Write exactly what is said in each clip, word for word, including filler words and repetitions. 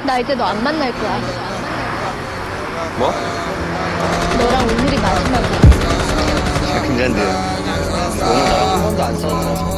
나 이제 너 안 만날 거야. 뭐? 너랑 오늘이 마지막이야. 야, 근데 오늘 나랑 한 번도 안 싸웠잖아.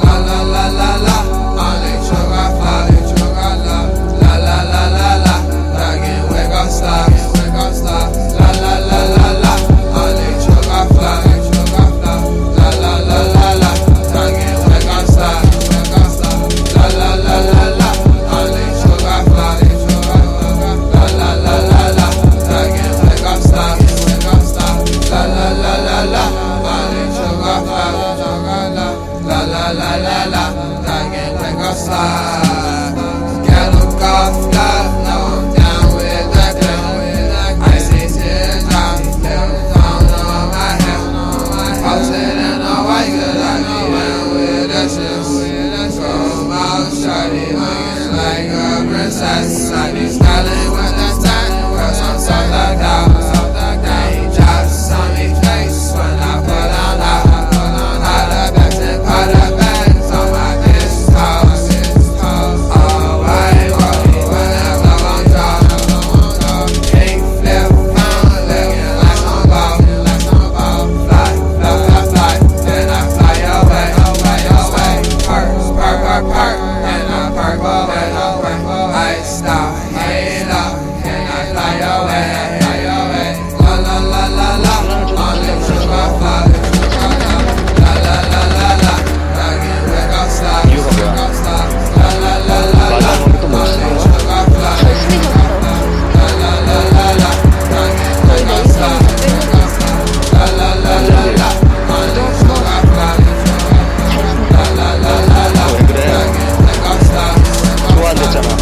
I be styling with that style, cause I'm so thugged out. They just on me face when I put on out. How the bags and pot the bags on my pistols. All white, walkie, whenever I'm drop. King flip, pound, looking like some ball. Fly, fly, fly, fly, then I fly away, away, away. Perk, perk, perk, perk, and I perk away. I stop, halo, can I fly away, fly away? La la la la la, on the sugar fly. La la la la la, dragging back outside, outside. La la la la la, on the sugar fly. La la la la la, dragging back outside, la la la la la, on the sugar fly. La la la la la, dragging back outside. 좋아한댔잖아.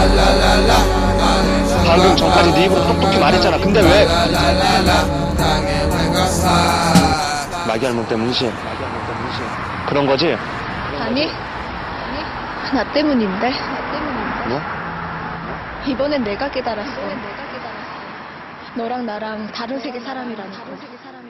방금 전까지 네 입으로 똑똑히 말했잖아. 근데 왜? 마귀 할멈 때문이지? 그런 거지? 아니, 나 때문인데. 뭐? 이번엔 내가 깨달았어. 너랑 나랑 다른 세계 사람이라는 거.